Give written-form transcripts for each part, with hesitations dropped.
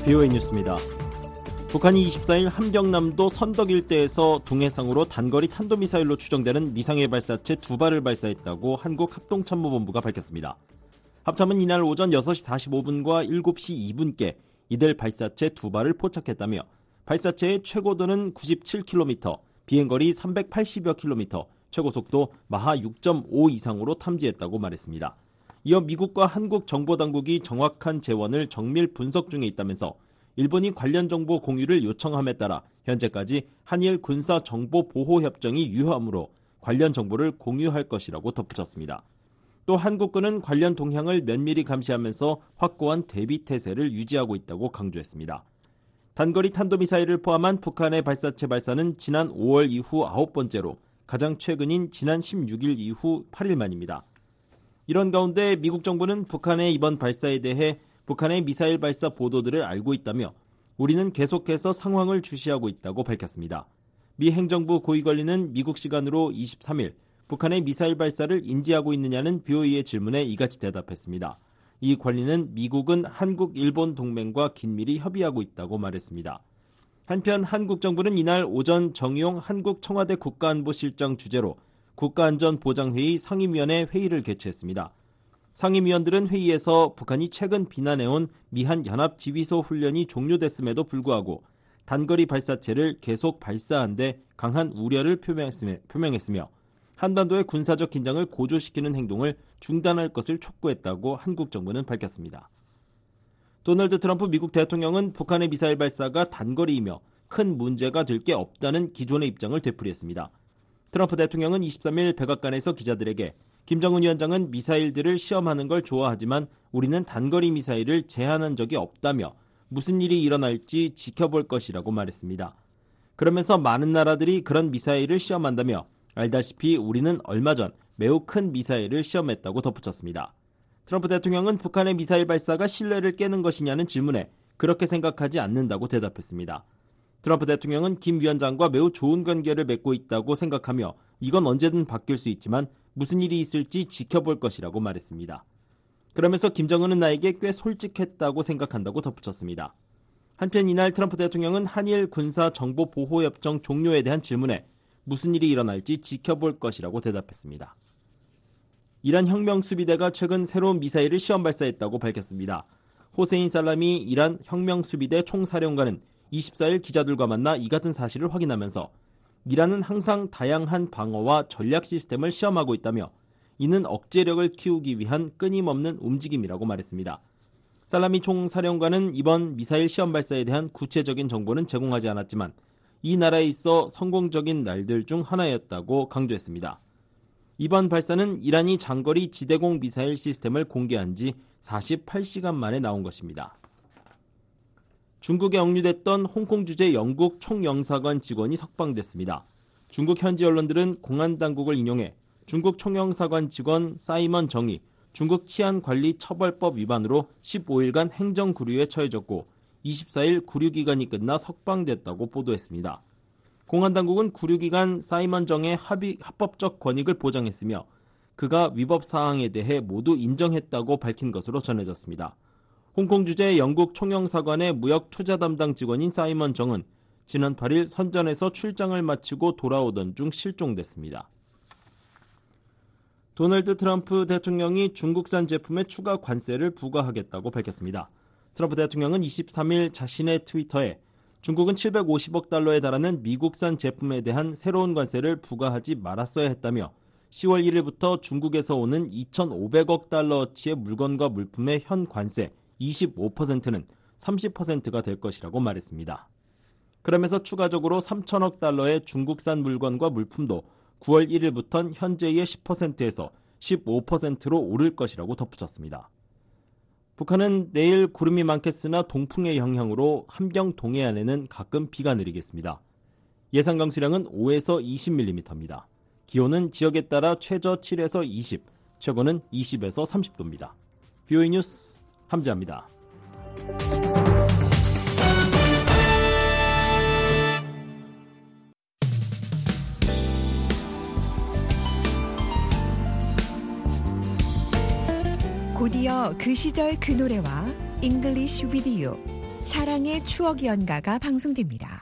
BOA 뉴스입니다. 북한이 24일 함경남도 선덕 일대에서 동해상으로 단거리 탄도미사일로 추정되는 미상의 발사체 2발을 발사했다고 한국합동참모본부가 밝혔습니다. 합참은 이날 오전 6시 45분과 7시 2분께 이들 발사체 2발을 포착했다며 발사체의 최고도는 97km, 비행거리 380여 km, 최고속도 마하 6.5 이상으로 탐지했다고 말했습니다. 이어 미국과 한국 정보당국이 정확한 재원을 정밀 분석 중에 있다면서 일본이 관련 정보 공유를 요청함에 따라 현재까지 한일 군사정보보호협정이 유효하므로 관련 정보를 공유할 것이라고 덧붙였습니다. 또 한국군은 관련 동향을 면밀히 감시하면서 확고한 대비 태세를 유지하고 있다고 강조했습니다. 단거리 탄도미사일을 포함한 북한의 발사체 발사는 지난 5월 이후 9번째로 가장 최근인 지난 16일 이후 8일 만입니다. 이런 가운데 미국 정부는 북한의 이번 발사에 대해 북한의 미사일 발사 보도들을 알고 있다며 우리는 계속해서 상황을 주시하고 있다고 밝혔습니다. 미 행정부 고위관리는 미국 시간으로 23일 북한의 미사일 발사를 인지하고 있느냐는 BOA의 질문에 이같이 대답했습니다. 이 관리는 미국은 한국, 일본 동맹과 긴밀히 협의하고 있다고 말했습니다. 한편 한국 정부는 이날 오전 정용 한국 청와대 국가안보실장 주재로 국가안전보장회의 상임위원회 회의를 개최했습니다. 상임위원들은 회의에서 북한이 최근 비난해온 미한 연합지휘소 훈련이 종료됐음에도 불구하고 단거리 발사체를 계속 발사한 데 강한 우려를 표명했으며 한반도의 군사적 긴장을 고조시키는 행동을 중단할 것을 촉구했다고 한국 정부는 밝혔습니다. 도널드 트럼프 미국 대통령은 북한의 미사일 발사가 단거리이며 큰 문제가 될 게 없다는 기존의 입장을 되풀이했습니다. 트럼프 대통령은 23일 백악관에서 기자들에게 김정은 위원장은 미사일들을 시험하는 걸 좋아하지만 우리는 단거리 미사일을 제한한 적이 없다며 무슨 일이 일어날지 지켜볼 것이라고 말했습니다. 그러면서 많은 나라들이 그런 미사일을 시험한다며 알다시피 우리는 얼마 전 매우 큰 미사일을 시험했다고 덧붙였습니다. 트럼프 대통령은 북한의 미사일 발사가 신뢰를 깨는 것이냐는 질문에 그렇게 생각하지 않는다고 대답했습니다. 트럼프 대통령은 김 위원장과 매우 좋은 관계를 맺고 있다고 생각하며 이건 언제든 바뀔 수 있지만 무슨 일이 있을지 지켜볼 것이라고 말했습니다. 그러면서 김정은은 나에게 꽤 솔직했다고 생각한다고 덧붙였습니다. 한편 이날 트럼프 대통령은 한일 군사정보보호협정 종료에 대한 질문에 무슨 일이 일어날지 지켜볼 것이라고 대답했습니다. 이란 혁명수비대가 최근 새로운 미사일을 시험 발사했다고 밝혔습니다. 호세인 살라미 이란 혁명수비대 총사령관은 24일 기자들과 만나 이 같은 사실을 확인하면서 이란은 항상 다양한 방어와 전략 시스템을 시험하고 있다며 이는 억제력을 키우기 위한 끊임없는 움직임이라고 말했습니다. 살라미 총사령관은 이번 미사일 시험 발사에 대한 구체적인 정보는 제공하지 않았지만 이 나라에 있어 성공적인 날들 중 하나였다고 강조했습니다. 이번 발사는 이란이 장거리 지대공 미사일 시스템을 공개한 지 48시간 만에 나온 것입니다. 중국에 억류됐던 홍콩 주재 영국 총영사관 직원이 석방됐습니다. 중국 현지 언론들은 공안당국을 인용해 중국 총영사관 직원 사이먼 정이 중국 치안관리처벌법 위반으로 15일간 행정구류에 처해졌고 24일 구류기간이 끝나 석방됐다고 보도했습니다. 공안당국은 구류기간 사이먼 정의 합법적 권익을 보장했으며 그가 위법 사항에 대해 모두 인정했다고 밝힌 것으로 전해졌습니다. 홍콩 주재 영국 총영사관의 무역 투자 담당 직원인 사이먼 정은 지난 8일 선전에서 출장을 마치고 돌아오던 중 실종됐습니다. 도널드 트럼프 대통령이 중국산 제품에 추가 관세를 부과하겠다고 밝혔습니다. 트럼프 대통령은 23일 자신의 트위터에 중국은 750억 달러에 달하는 미국산 제품에 대한 새로운 관세를 부과하지 말았어야 했다며 10월 1일부터 중국에서 오는 2,500억 달러어치의 물건과 물품의 현 관세 25%는 30%가 될 것이라고 말했습니다. 그러면서 추가적으로 3천억 달러의 중국산 물건과 물품도 9월 1일부터는 현재의 10%에서 15%로 오를 것이라고 덧붙였습니다. 북한은 내일 구름이 많겠으나 동풍의 영향으로 함경 동해안에는 가끔 비가 내리겠습니다. 예상 강수량은 5에서 20mm입니다. 기온은 지역에 따라 최저 7에서 20, 최고는 20에서 30도입니다. BOA 뉴스 함재합니다. 곧이어 그 시절 그 노래와 잉글리쉬 위디오 사랑의 추억 연가가 방송됩니다.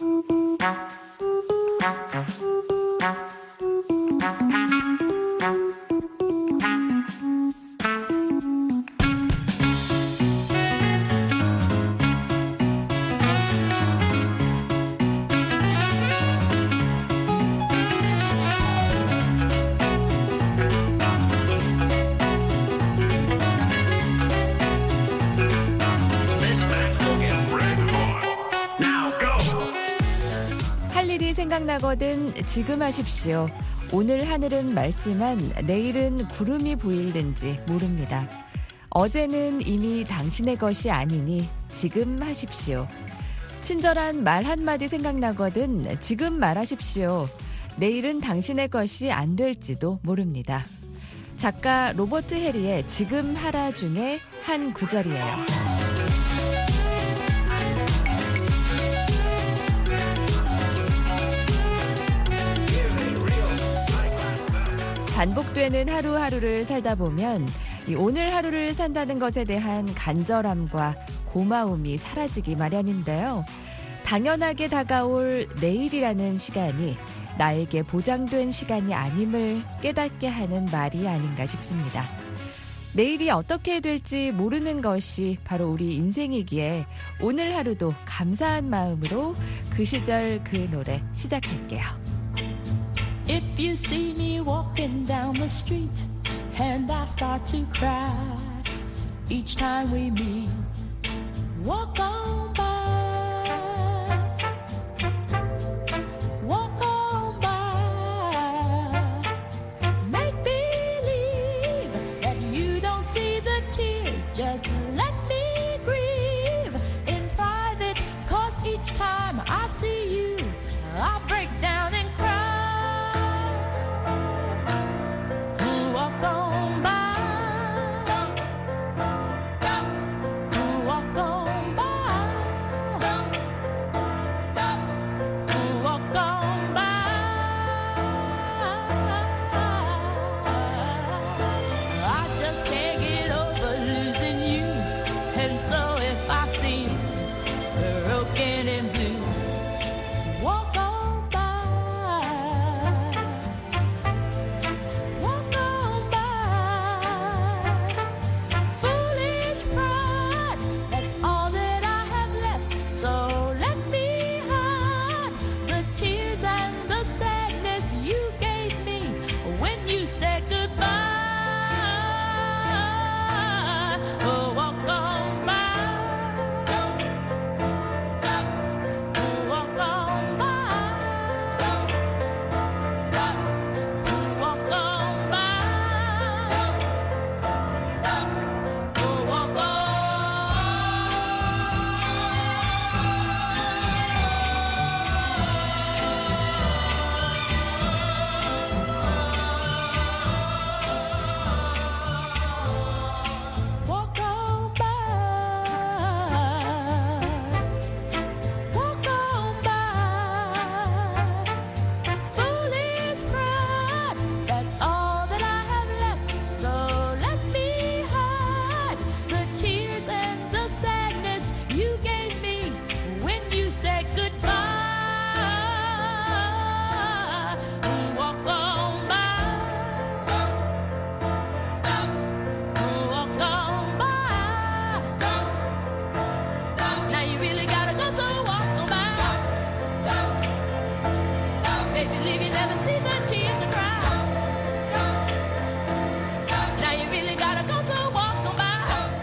생각나거든 지금 하십시오. 오늘 하늘은 맑지만 내일은 구름이 보일는지 모릅니다. 어제는 이미 당신의 것이 아니니 지금 하십시오. 친절한 말 한마디 생각나거든 지금 말하십시오. 내일은 당신의 것이 안 될지도 모릅니다. 작가 로버트 해리의 지금 하라 중에 한 구절이에요. 반복되는 하루하루를 살다 보면 이 오늘 하루를 산다는 것에 대한 간절함과 고마움이 사라지기 마련인데요. 당연하게 다가올 내일이라는 시간이 나에게 보장된 시간이 아님을 깨닫게 하는 말이 아닌가 싶습니다. 내일이 어떻게 될지 모르는 것이 바로 우리 인생이기에 오늘 하루도 감사한 마음으로 그 시절 그 노래 시작할게요. If you see me walking down the street and I start to cry each time we meet, walk on by, walk on by. Make believe that you don't see the tears, just let me grieve in private, 'cause each time I see you, I break down and cry. Walk on by, stop, walk on by, stop, walk on by. I just can't get over losing you, and so if I seem broken and blue, walk on by, walk on by. Foolish pride, that's all that I have left. So let me hide the tears and the sadness you gave me when you said goodbye. Oh, walk on by, don't stop. Walk on by, don't stop. Walk on by, don't stop. Walk on. Walk on by, walk on by. Foolish pride, that's all that I have left. So let me hide the tears and the sadness you gave me when you said goodbye. Walk on by, don't stop. Walk on by, don't stop. Now you really gotta go, so walk on by, don't stop. Make believe you never see the tears and cry. Don't stop. Now you really gotta go, so walk on by.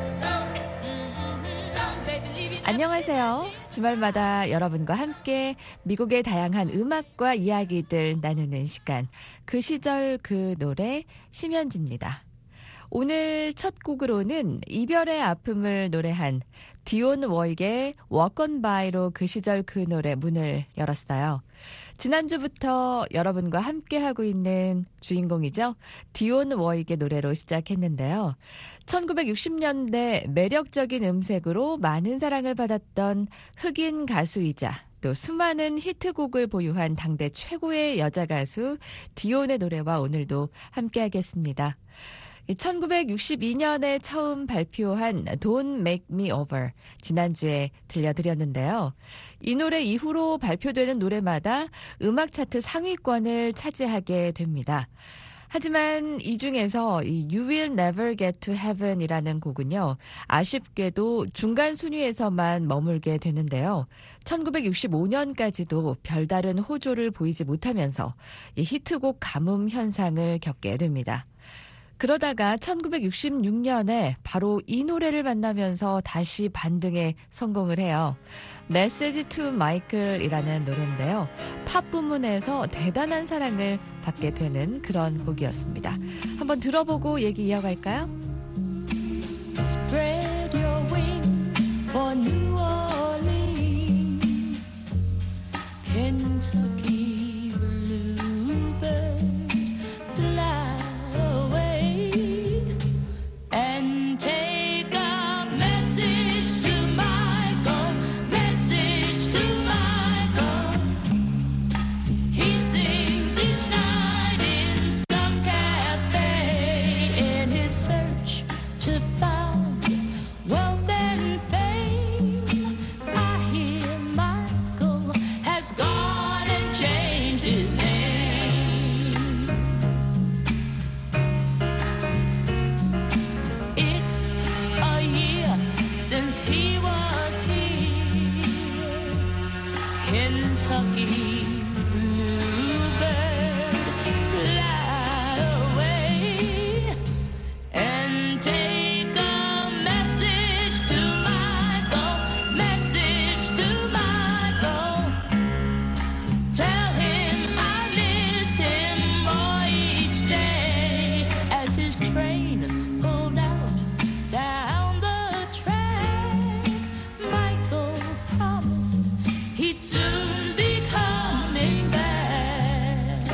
Make believe you never. 안녕하세요. 주말마다 여러분과 함께 미국의 다양한 음악과 이야기들 나누는 시간. 그 시절 그 노래 심현지입니다. 오늘 첫 곡으로는 이별의 아픔을 노래한 디온 워익의 Walk on By로 그 시절 그 노래 문을 열었어요. 지난주부터 여러분과 함께하고 있는 주인공이죠. 디온 워익의 노래로 시작했는데요. 1960년대 매력적인 음색으로 많은 사랑을 받았던 흑인 가수이자 또 수많은 히트곡을 보유한 당대 최고의 여자 가수 디온의 노래와 오늘도 함께하겠습니다. 1962년에 처음 발표한 Don't Make Me Over 지난주에 들려드렸는데요. 이 노래 이후로 발표되는 노래마다 음악 차트 상위권을 차지하게 됩니다. 하지만 이 중에서 이 You Will Never Get to Heaven이라는 곡은요. 아쉽게도 중간 순위에서만 머물게 되는데요. 1965년까지도 별다른 호조를 보이지 못하면서 이 히트곡 가뭄 현상을 겪게 됩니다. 그러다가 1966년에 바로 이 노래를 만나면서 다시 반등에 성공을 해요. Message to Michael이라는 노래인데요. 팝 부문에서 대단한 사랑을 받게 되는 그런 곡이었습니다. 한번 들어보고 얘기 이어갈까요? Spread your wings for New Orleans, Kentucky bluebird, fly away and take a message to Michael, message to Michael. He sings each night in some cafe in his search to find wealth and fame. I hear Michael has gone and changed his name. It's a year since he was here. Kentucky bluebird, fly away and take a message to Michael, message to Michael. Tell him I miss him more each day as his train pulled out down the track. Michael promised he'd soon be coming back.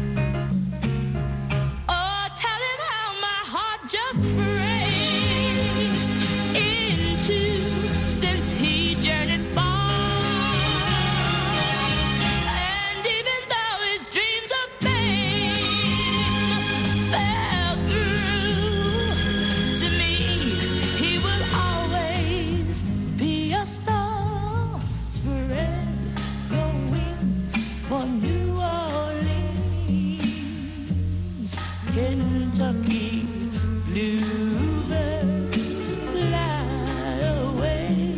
Oh, tell him how my heart just breaks in two since he journeyed far. And even though his dreams of fame fell through, to me he will always be a star. Spread your wings for New Orleans, Kentucky bluebird, fly away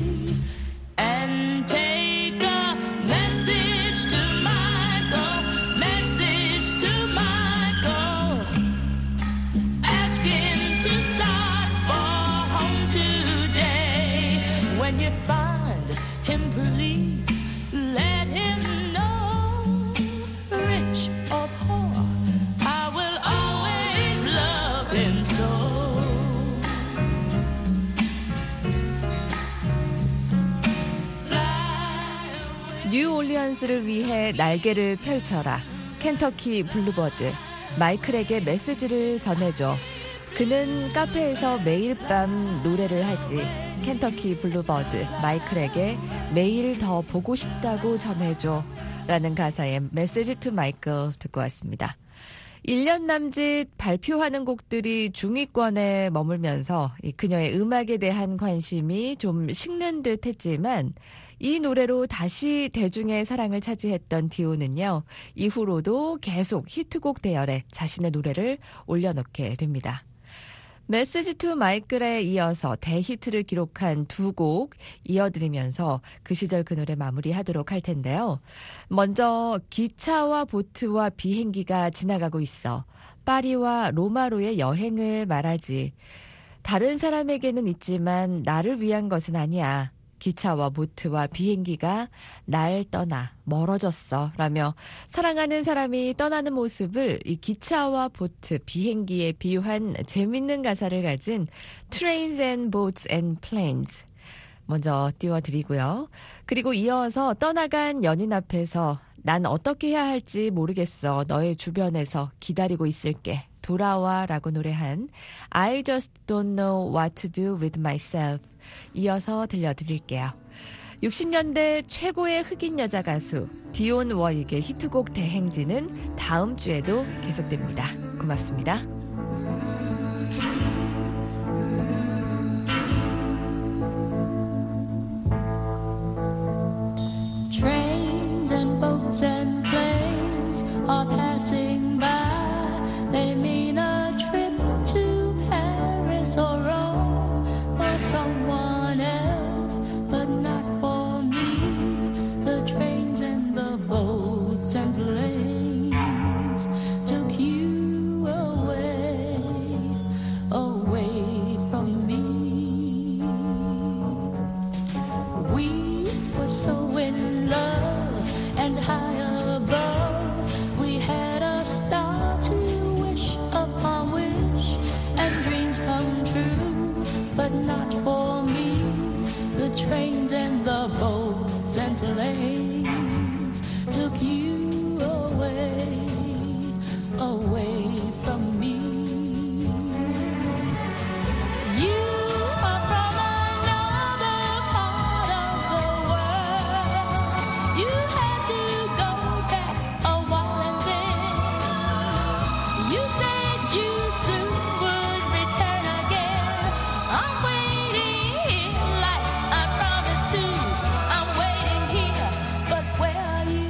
and take a message to Michael, message to Michael. Ask him to start for home today. When you find him, please let him know, rich or poor, I will always love him so. Fly away. 뉴올리언스를 위해 날개를 펼쳐라. 켄터키 블루버드. 마이클에게 메시지를 전해줘. 그는 카페에서 매일 밤 노래를 하지. 켄터키 블루버드. 마이클에게 매일 더 보고 싶다고 전해줘. 라는 가사의 메시지 투 마이클 듣고 왔습니다. 1년 남짓 발표하는 곡들이 중위권에 머물면서 그녀의 음악에 대한 관심이 좀 식는 듯 했지만 이 노래로 다시 대중의 사랑을 차지했던 디오는요. 이후로도 계속 히트곡 대열에 자신의 노래를 올려놓게 됩니다. 메시지 투 마이클에 이어서 대히트를 기록한 두 곡 이어드리면서 그 시절 그 노래 마무리하도록 할 텐데요. 먼저 기차와 보트와 비행기가 지나가고 있어. 파리와 로마로의 여행을 말하지. 다른 사람에게는 있지만 나를 위한 것은 아니야. 기차와 보트와 비행기가 날 떠나 멀어졌어 라며 사랑하는 사람이 떠나는 모습을 이 기차와 보트, 비행기에 비유한 재밌는 가사를 가진 Trains and Boats and Planes 먼저 띄워드리고요. 그리고 이어서 떠나간 연인 앞에서 난 어떻게 해야 할지 모르겠어. 너의 주변에서 기다리고 있을게. 돌아와 라고 노래한 I just don't know what to do with myself 이어서 들려드릴게요. 60년대 최고의 흑인 여자 가수 디온 워익의 히트곡 대행진은 다음 주에도 계속됩니다. 고맙습니다. Trains and boats and planes are passing by. They mean a trip to Paris or Rome or someone else, but not for me. The trains and the boats and planes took you away, away from me. We were so in love and high above. We had a star to wish upon wish, and dreams come true, but not for me. The trains and the boats and planes took you away, away from me. You are from another part of the world. You had to go back a while and then you said you soon would return again. I'm waiting here like I promised to. I'm waiting here, but where are you?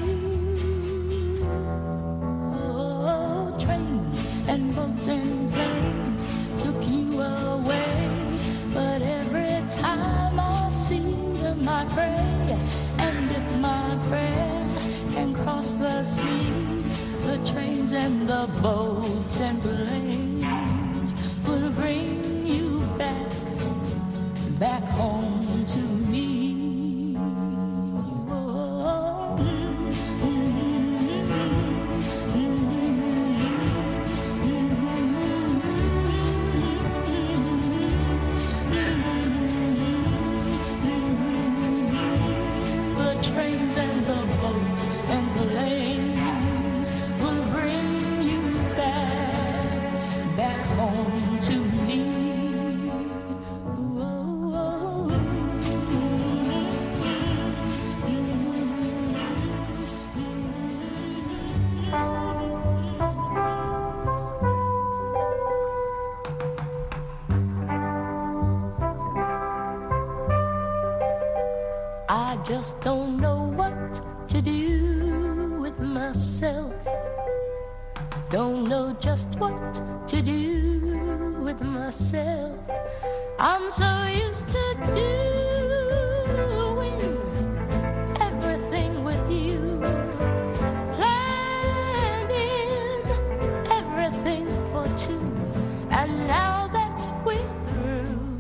Oh, trains and boats and planes took you away, but every time I see them I pray, and if my prayer can cross the sea, the trains and the boats and planes will bring you back, back home to me. Oh, the trains and the boats and planes will bring you back, back home to me. I just don't know what to do with myself. Don't know just what to do with myself. I'm so used to doing everything with you, planning everything for two. And now that we're through,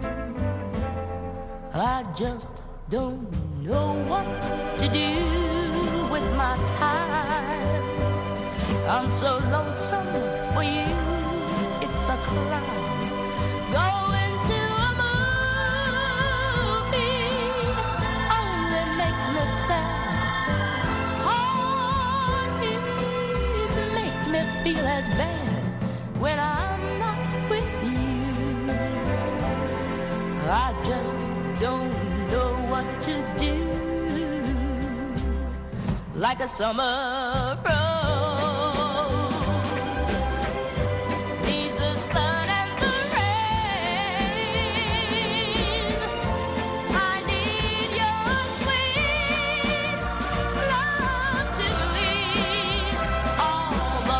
I just don't know what to do with my time. I'm so lonesome for you, it's a crime. Going to a movie only makes me sad. Oh, please make me feel as bad when I'm not with you. I just don't know what to do, like a summer rose needs the sun and the rain. I need your sweet love to ease all the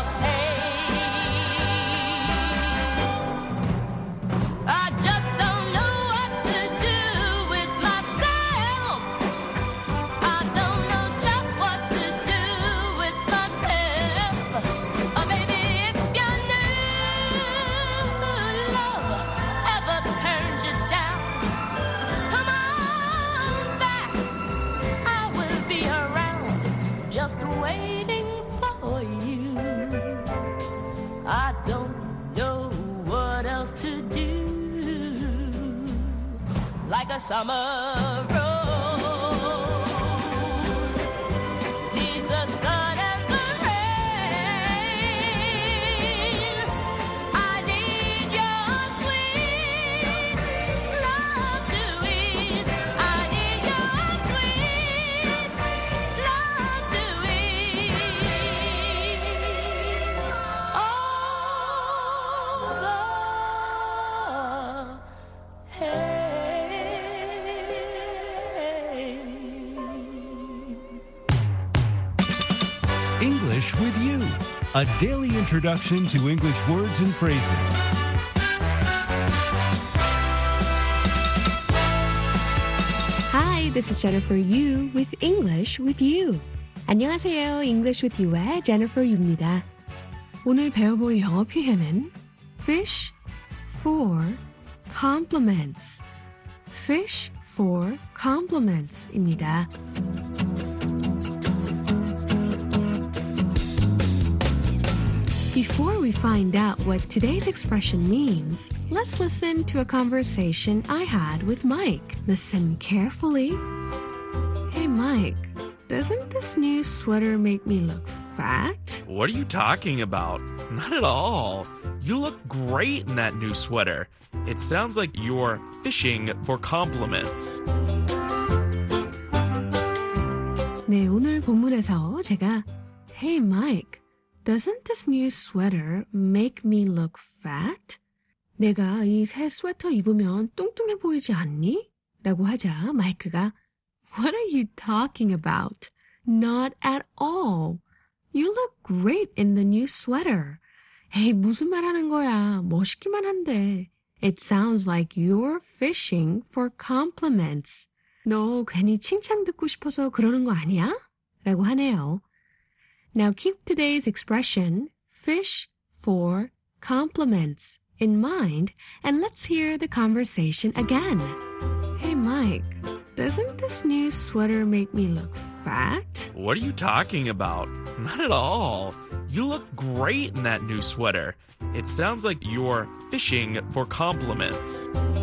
pain. I just don't know what to do with myself. I don't know just what to do with myself. Oh, baby, if you knew love ever turns you down, come on back. I will be around, just waiting for you. I don't know what else to do, like a summer rose needs the sun and the rain. I need your sweet love to ease. I need your sweet love to ease all the English with You, a daily introduction to English words and phrases. Hi, this is Jennifer Yu with English with You. 안녕하세요. English with You의 Jennifer Yu입니다. 오늘 배워볼 영어 표현은 fish for compliments. fish for compliments입니다. Before we find out what today's expression means, let's listen to a conversation I had with Mike. Listen carefully. Hey, Mike, doesn't this new sweater make me look fat? What are you talking about? Not at all. You look great in that new sweater. It sounds like you're fishing for compliments. 네, 오늘 본문에서 제가 Hey, Mike, doesn't this new sweater make me look fat? 내가 이 새 스웨터 입으면 뚱뚱해 보이지 않니? 라고 하자 마이크가 What are you talking about? Not at all. You look great in the new sweater. 에이, 무슨 말 하는 거야. 멋있기만 한데. It sounds like you're fishing for compliments. 너 괜히 칭찬 듣고 싶어서 그러는 거 아니야? 라고 하네요. Now keep today's expression, fish for compliments, in mind, and let's hear the conversation again. Hey, Mike, doesn't this new sweater make me look fat? What are you talking about? Not at all. You look great in that new sweater. It sounds like you're fishing for compliments.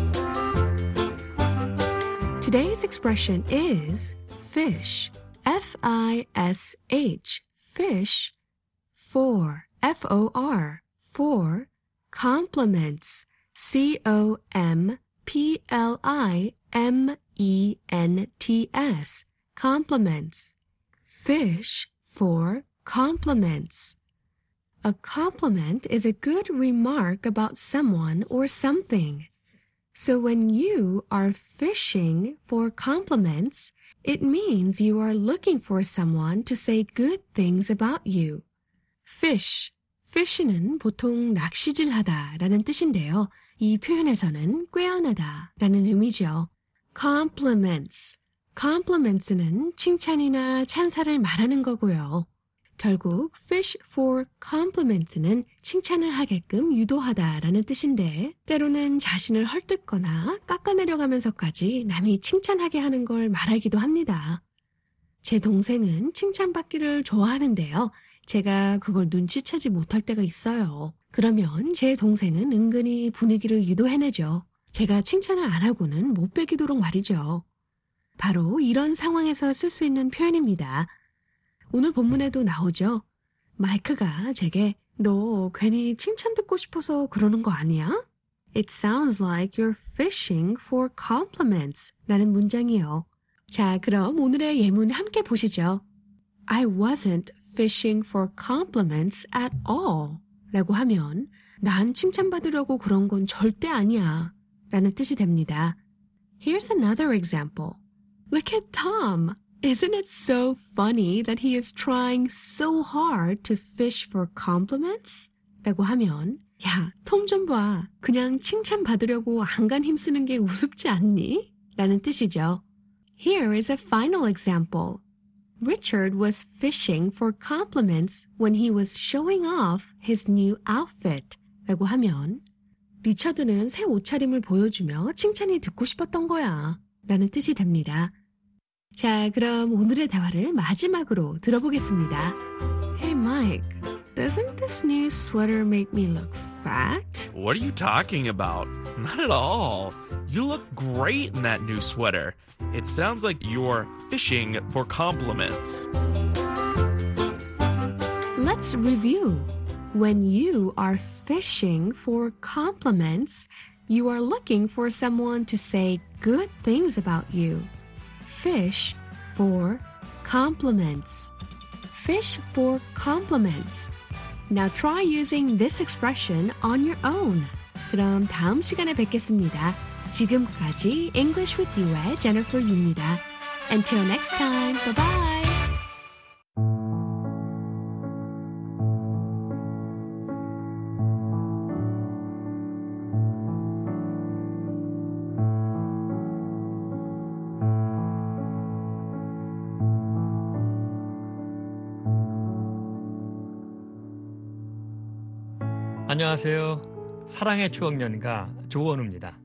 Today's expression is fish, F-I-S-H, fish, for, F-O-R, for, compliments, C-O-M-P-L-I-M-E-N-T-S, compliments. Fish for compliments. A compliment is a good remark about someone or something. So when you are fishing for compliments, it means you are looking for someone to say good things about you. Fish. fish는 보통 낚시질하다 라는 뜻인데요. 이 표현에서는 꾀어나다 라는 의미죠. compliments. compliments는 칭찬이나 찬사를 말하는 거고요. 결국 fish for compliments는 칭찬을 하게끔 유도하다라는 뜻인데 때로는 자신을 헐뜯거나 깎아내려가면서까지 남이 칭찬하게 하는 걸 말하기도 합니다. 제 동생은 칭찬받기를 좋아하는데요. 제가 그걸 눈치채지 못할 때가 있어요. 그러면 제 동생은 은근히 분위기를 유도해내죠. 제가 칭찬을 안 하고는 못 베기도록 말이죠. 바로 이런 상황에서 쓸 수 있는 표현입니다. 오늘 본문에도 나오죠. 마이크가 제게 너 괜히 칭찬 듣고 싶어서 그러는 거 아니야? It sounds like you're fishing for compliments 라는 문장이요. 자, 그럼 오늘의 예문 함께 보시죠. I wasn't fishing for compliments at all 라고 하면 난 칭찬받으려고 그런 건 절대 아니야 라는 뜻이 됩니다. Here's another example. Look at Tom. Isn't it so funny that he is trying so hard to fish for compliments? 라고 하면 야, 톰 좀 봐. 그냥 칭찬받으려고 안간 힘쓰는 게 우습지 않니? 라는 뜻이죠. Here is a final example. Richard was fishing for compliments when he was showing off his new outfit. 라고 하면 리처드는 새 옷차림을 보여주며 칭찬이 듣고 싶었던 거야. 라는 뜻이 됩니다. 자, 그럼 오늘의 대화를 마지막으로 들어보겠습니다. Hey, Mike, doesn't this new sweater make me look fat? What are you talking about? Not at all. You look great in that new sweater. It sounds like you're fishing for compliments. Let's review. When you are fishing for compliments, you are looking for someone to say good things about you. Fish for compliments. Fish for compliments. Now try using this expression on your own. 그럼 다음 시간에 뵙겠습니다. 지금까지 English with You의 Jennifer Yu입니다. Until next time, bye-bye. 안녕하세요. 사랑의 추억연가 조원우입니다.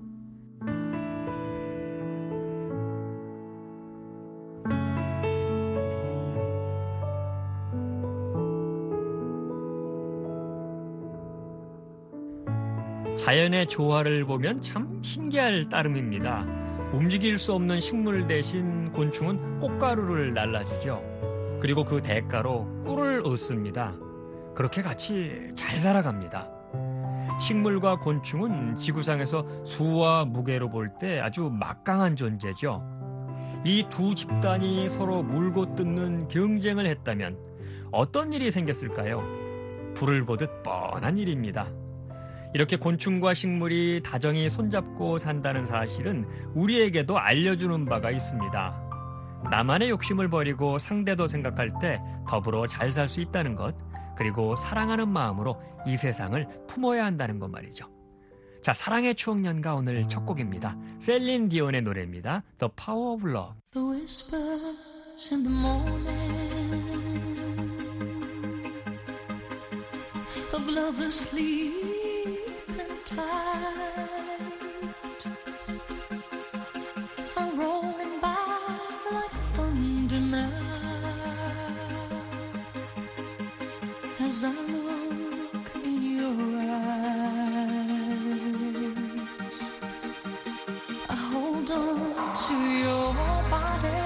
자연의 조화를 보면 참 신기할 따름입니다. 움직일 수 없는 식물 대신 곤충은 꽃가루를 날라주죠. 그리고 그 대가로 꿀을 얻습니다. 그렇게 같이 잘 살아갑니다. 식물과 곤충은 지구상에서 수와 무게로 볼 때 아주 막강한 존재죠. 이 두 집단이 서로 물고 뜯는 경쟁을 했다면 어떤 일이 생겼을까요? 불을 보듯 뻔한 일입니다. 이렇게 곤충과 식물이 다정히 손잡고 산다는 사실은 우리에게도 알려주는 바가 있습니다. 나만의 욕심을 버리고 상대도 생각할 때 더불어 잘 살 수 있다는 것, 그리고 사랑하는 마음으로 이 세상을 품어야 한다는 것 말이죠. 자, 사랑의 추억연가 오늘 첫 곡입니다. 셀린 디온의 노래입니다. The Power of Love. The whispers in the morning of lovers sleeping tight are rolling by like thunder now as I look in your eyes. I hold on to your body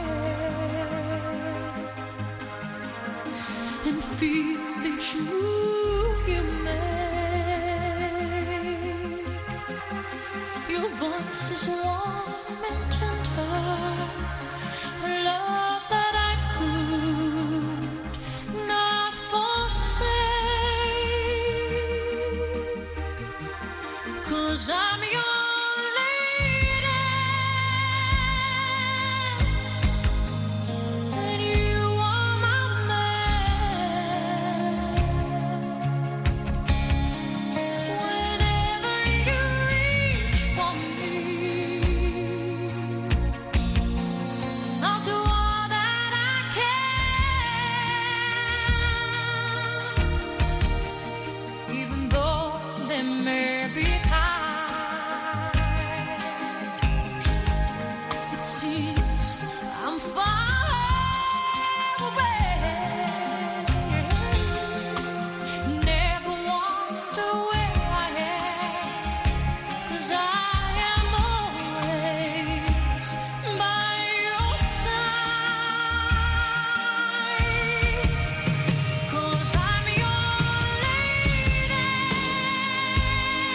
and feel the truth you make. Your voice is warm and tender, a love that I could not forsake. 'Cause I'm your lady and you are my man. Whenever you reach for me, I'll do all that I can, even though there may be times it seems I'm far away. Never wonder where I am, 'cause I am always by your side. 'Cause I'm your lady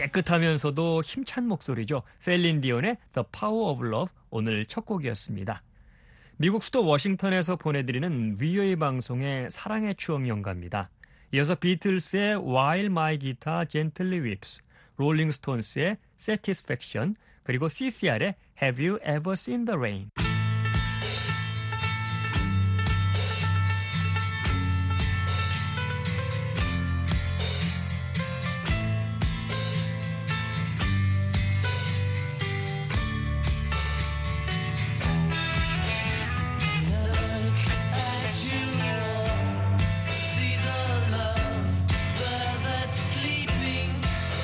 깨끗하면서도 힘찬 목소리죠. 셀린 디온의 The Power of Love 오늘 첫 곡이었습니다. 미국 수도 워싱턴에서 보내드리는 VOA 방송의 사랑의 추억 연가입니다. 이어서 비틀스의 While My Guitar Gently Weeps, 롤링스톤스의 Satisfaction, 그리고 CCR의 Have You Ever Seen the Rain.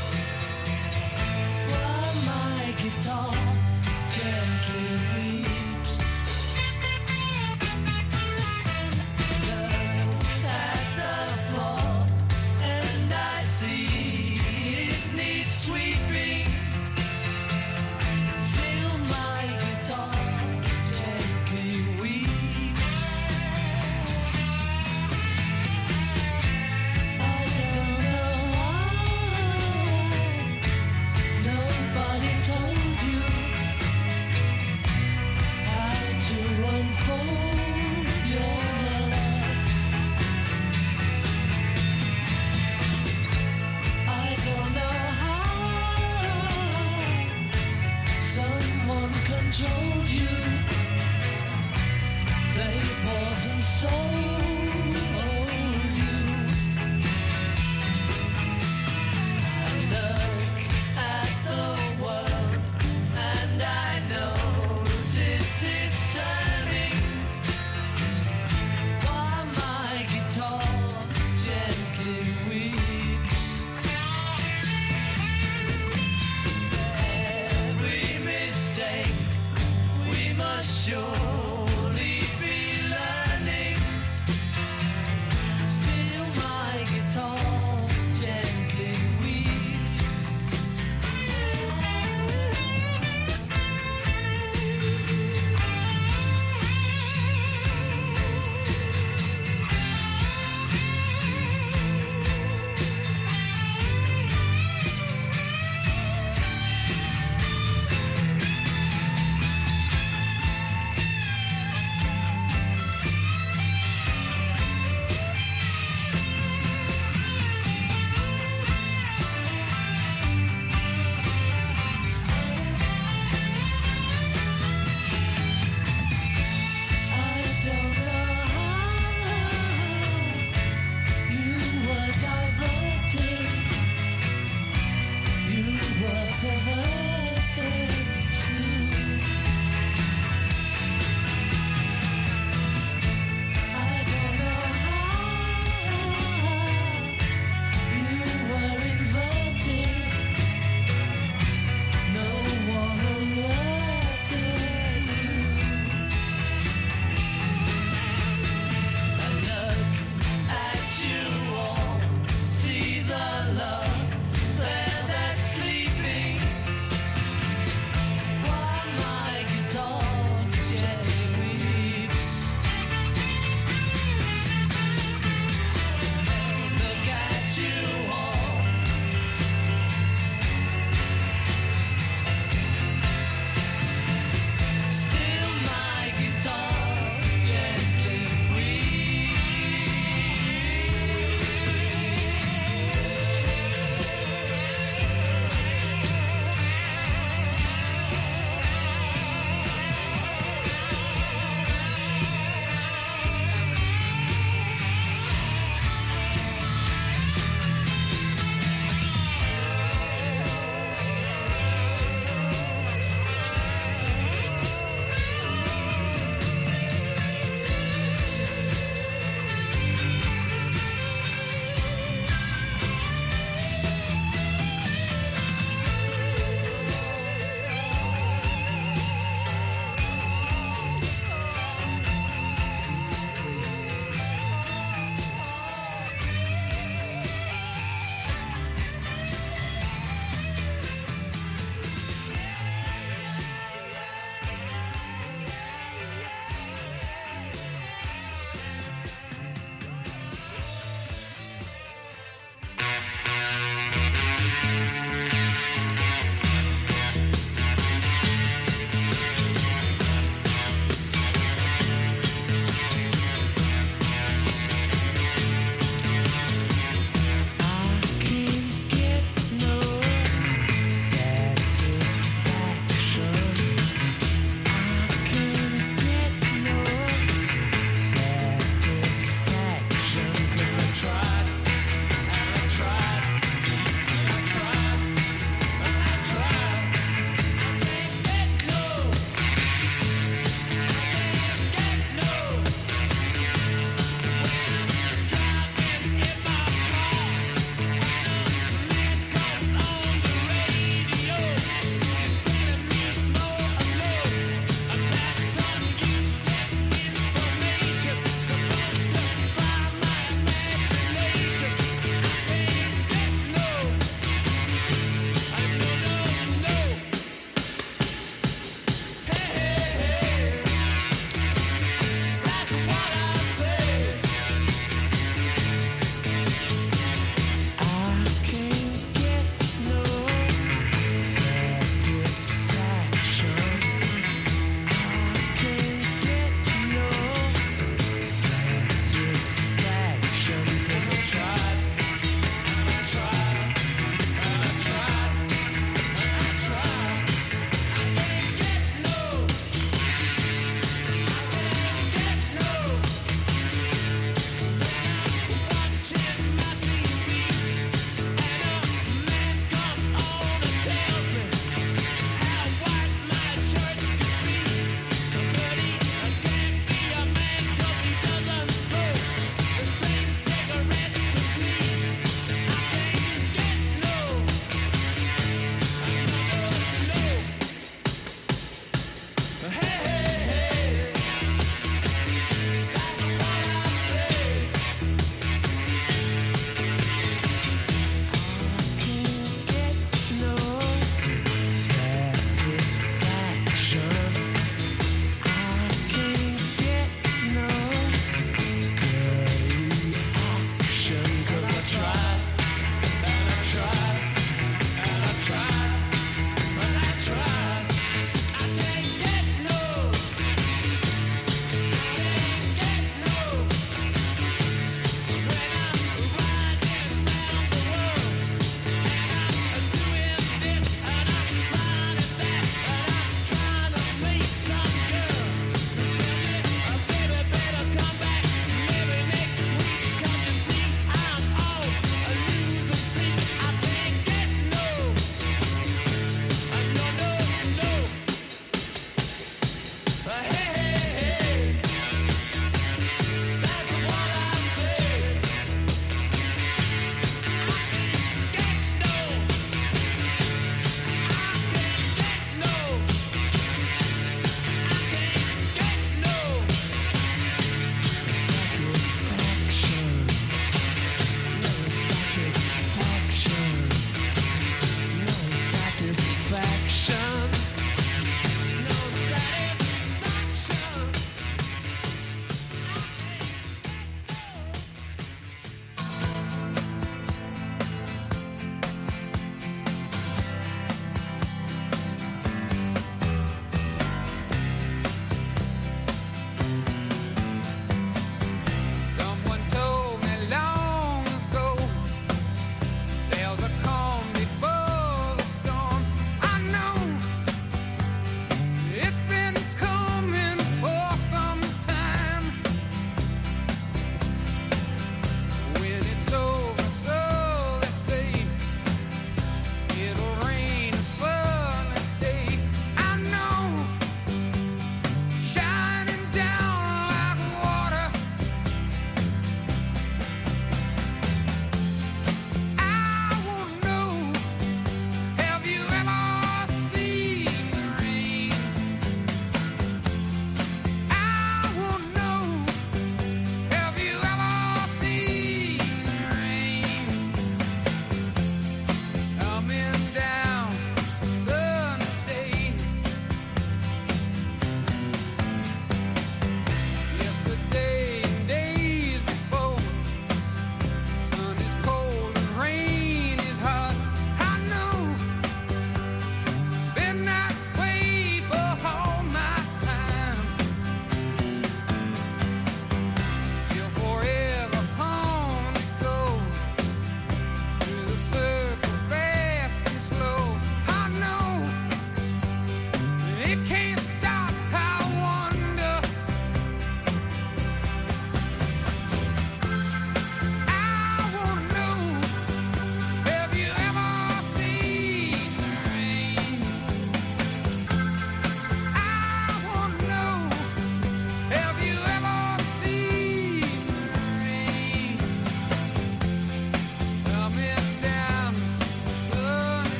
Gently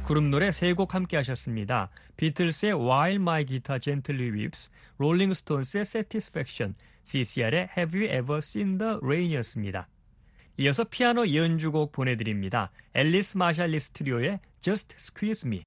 그룹 노래 3곡 함께 하셨습니다. 비틀스의 While My Guitar Gently Weeps, 롤링스톤스의 Satisfaction, CCR의 Have You Ever Seen the Rain이었습니다. 이어서 피아노 연주곡 보내드립니다. 앨리스 마샬리스 트리오의 Just Squeeze Me.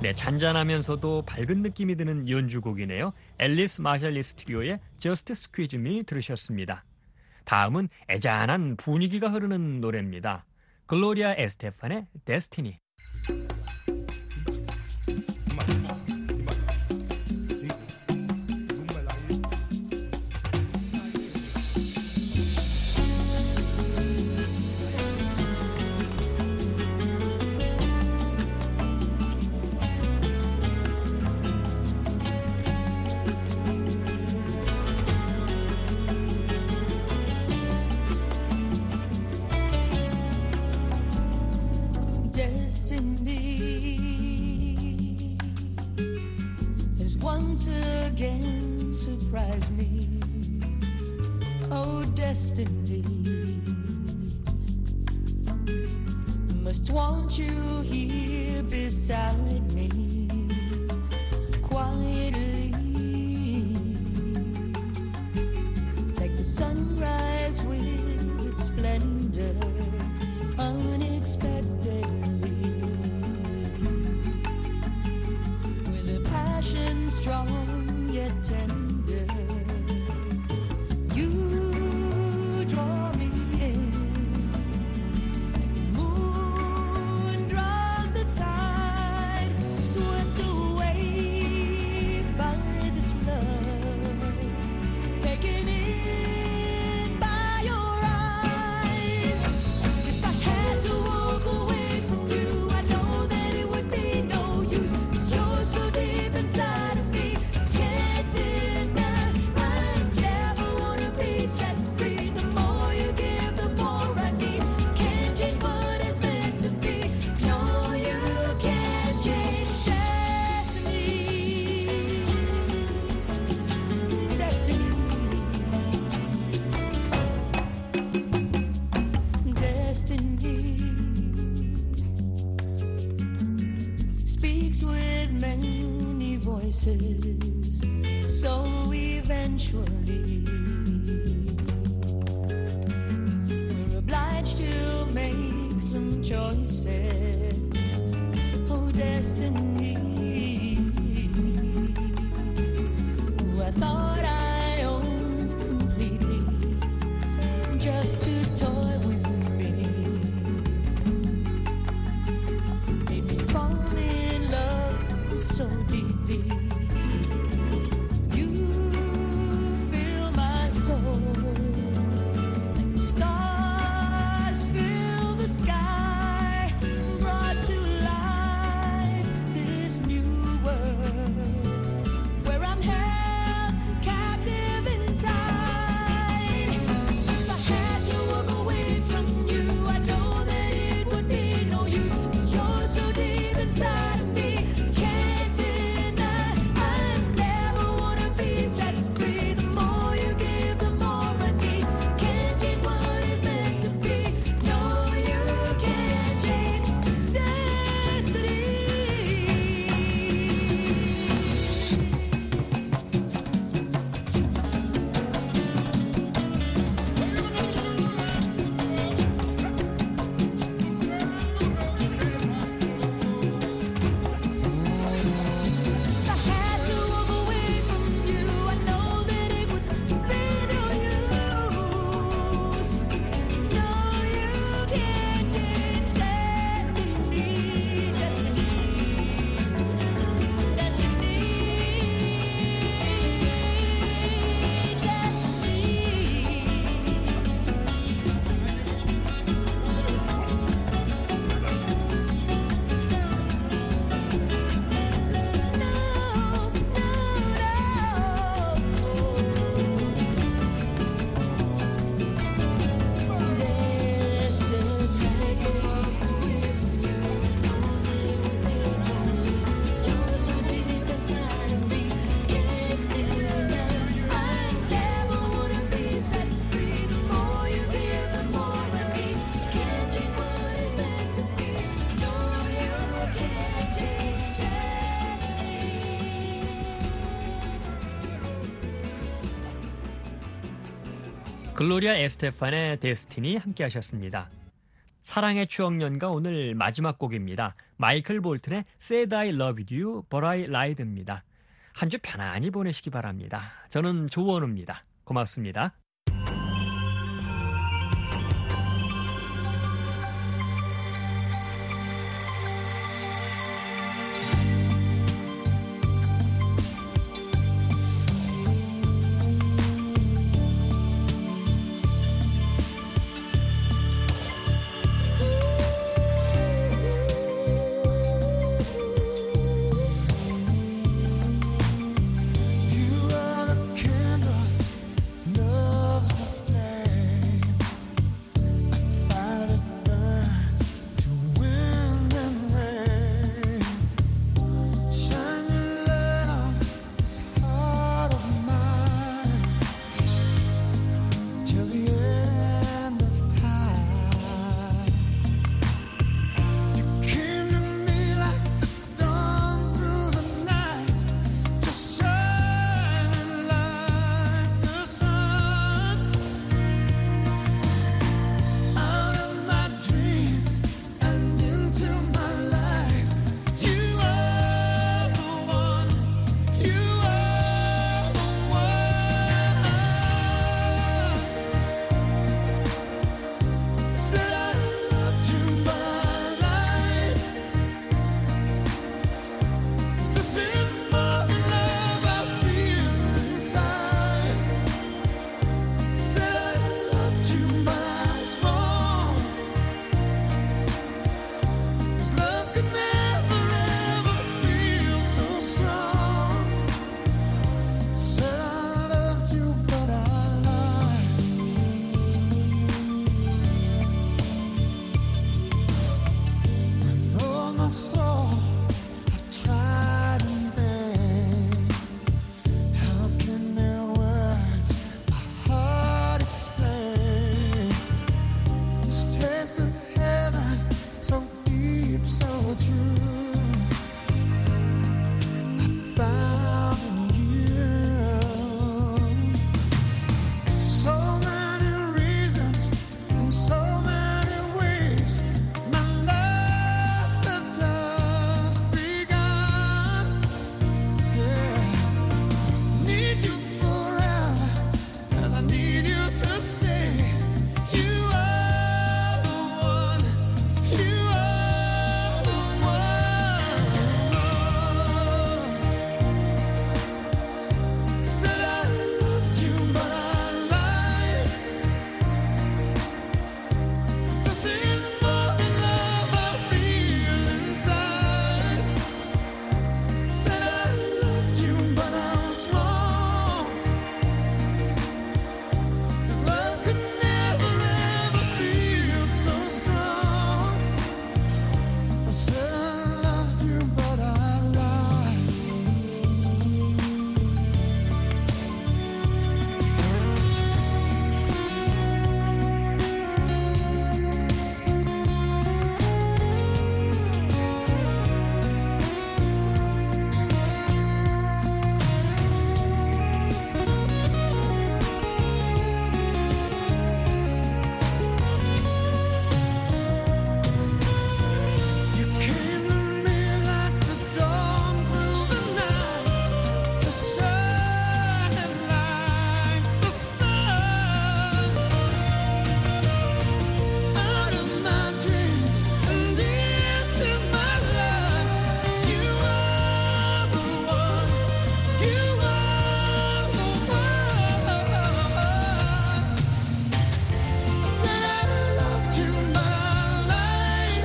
네, 잔잔하면서도 밝은 느낌이 드는 연주곡이네요. 앨리스 마샬리스 트리오의 Just Squeeze Me 들으셨습니다. 다음은 애잔한 분위기가 흐르는 노래입니다. 글로리아 에스테판의 Destiny. Once again surprise me, oh destiny, must want you here beside me, quietly, like the sunrise with its splendor, unexpectedly. Passion strong yet tender, you draw me in, like the moon draws the tide, swept away by this love, taken in by your eyes. If I had to walk away from you, I know that it would be no use. You're so deep inside of me, can't deny. I never wanna be set free. The more you give, the more I need. Can't change what is meant to be. No, you can't change destiny. Destiny speaks with many voices, so eventually we're obliged to make some choices. Oh, destiny, who I thought I owned completely, just to toy with me, made me fall in love so deeply. You fill my soul like the stars fill the sky, brought to life this new world where I'm held captive inside. If I had to walk away from you, I know that it would be no use. 'Cause you're so deep inside of me, can't deny. I never wanna be set free. The more you give, the more I need. Can't change what is meant to be. No, you can't change destiny. If I had to walk away from you, I know that it would be no use. No, you can't change destiny. 글로리아 에스테판의 데스티니 함께 하셨습니다. 사랑의 추억연가 오늘 마지막 곡입니다. 마이클 볼튼의 Said I Loved You, But I Lied입니다. 한 주 편안히 보내시기 바랍니다. 저는 조원우입니다. 고맙습니다. You are the candle, love's the flame. A fire that burns through wind and rain. Shine your light on this heart of mine till the end of time. You came to me like the dawn through the night, just shining like the sun. Out of my dreams and into my life, you are the one. You are the one. Said I loved you, but I lied. 'Cause this is more than love I feel inside. Said I loved you, but I was wrong. 'Cause love could never ever feel so strong. Said I loved you, but I lied. With all my soul I tried in vain. How can their words, my heart explain this taste of heaven, so deep, so true? I found in you so many reasons and so many ways. My life has just begun. Yeah, need you forever, and I need you to stay. You are the one. You are the one. Said I loved you, but I lied. 'Cause this is more than love I feel inside. Said I loved you, but I was wrong. 'Cause love could never ever feel so strong. I said I loved you, but I lied. You came to me like the dawn through the night, just shining like the sun. Out of my dreams and into my life, you are the one. You are the one. Said I loved you, but I lied.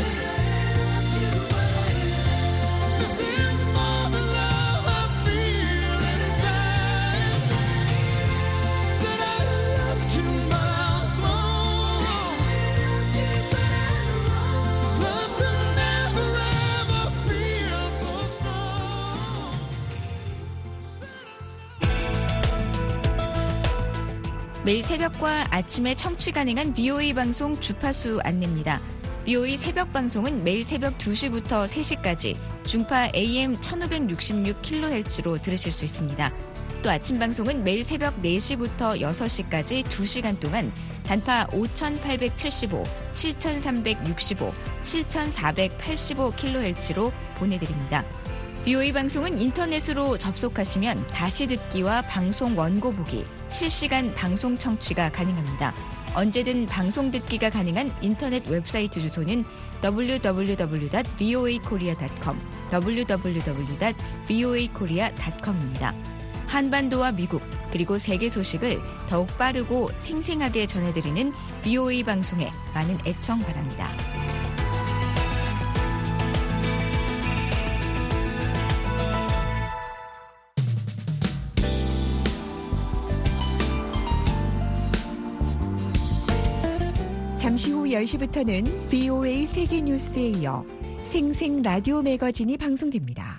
'Cause this is more than love I feel inside. Said I loved you, but I was wrong. 'Cause love could never ever feel so strong. 매일 새벽과 아침에 청취 가능한 BOE 방송 주파수 안내입니다. BOE 새벽 방송은 매일 새벽 2시부터 3시까지 중파 AM 1566kHz로 들으실 수 있습니다. 또 아침 방송은 매일 새벽 4시부터 6시까지 2시간 동안 단파 5,875, 7,365, 7,485kHz로 보내드립니다. BOA 방송은 인터넷으로 접속하시면 다시 듣기와 방송 원고 보기, 실시간 방송 청취가 가능합니다. 언제든 방송 듣기가 가능한 인터넷 웹사이트 주소는 www.voakorea.com, www.voakorea.com입니다. 한반도와 미국 그리고 세계 소식을 더욱 빠르고 생생하게 전해드리는 BOA 방송에 많은 애청 바랍니다. 잠시 후 10시부터는 BOA 세계뉴스에 이어 생생 라디오 매거진이 방송됩니다.